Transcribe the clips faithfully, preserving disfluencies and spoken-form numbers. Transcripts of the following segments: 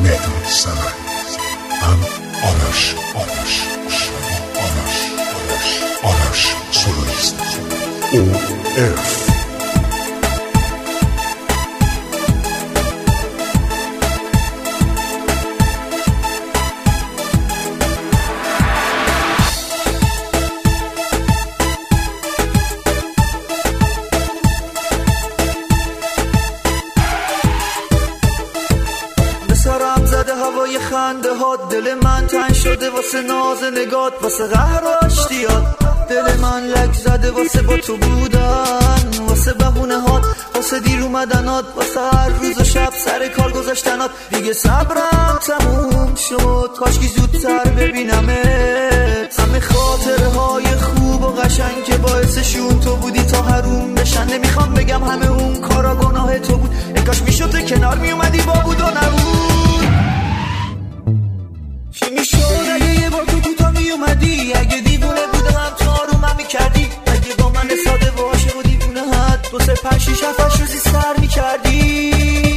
مهدی سمن، هم آرش آرش آرش آرش آرش سولویست او اف. سرم زده هوای خنده هات، دل من تنگ شده واسه ناز نگات، واسه قهر و اشتیات. دل من لک زده واسه با تو بودن، واسه بهونه هات، واسه دیر اومدنات، واسه هر روز و شب سر کار گذاشتنات. دیگه صبرم تموم شد، کاشکی زودتر ببینمت. همه خاطره های خوب و قشنگ که باعثشون تو بودی تا حروم بشن. نمیخوام بگم همه اون کارا گناه تو بود، کاش میشد تو کنار میومدی با بود و نبود. چی میشد اگه یه بار تو کوتا میومدی؟ اگه دیوونه بودم تو آرومم میکردی؟ اگه با من ساده و عاشق و دیوونه هد دو سه پنج شیش هفتش روزی سر میکردی؟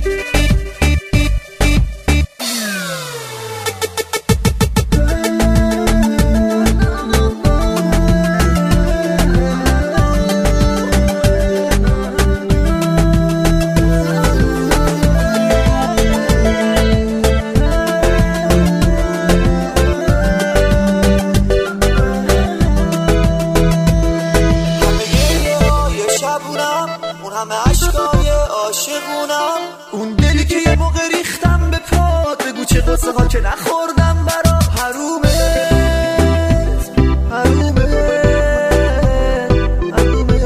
اون همه عشقای عاشقونم، اون دلی که یه موقع ریختم به پات. بگو چه قصه ها که نخوردم برا حرومت حرومت حرومت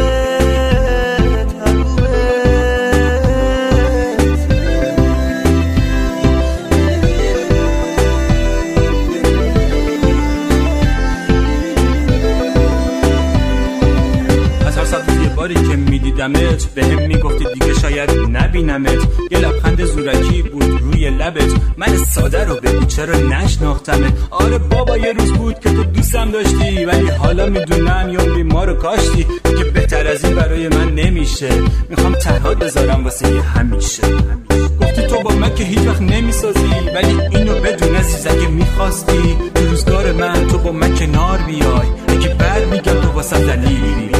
حرومت. از هر صد روز یه باری که میدیدمت به هم میگفتی دیگه شاید نبینمت. یه لبخند زورکی بود روی لبت، من ساده رو بگو چرا نشناختمت. آره بابا یه روز بود که تو دوستم داشتی، ولی حالا میدونم یه عمری ما رو کاشتی. دیگه بهتر از این برای من نمیشه، میخوام تنها بذارم واسه یه همیشه. گفتی تو با من که هیچ وقت نمیسازی، ولی اینو بدون عزیز اگه میخواستی تو روزگار من تو با من کنار بیای. اگه بر میگم تو واسه دلیلی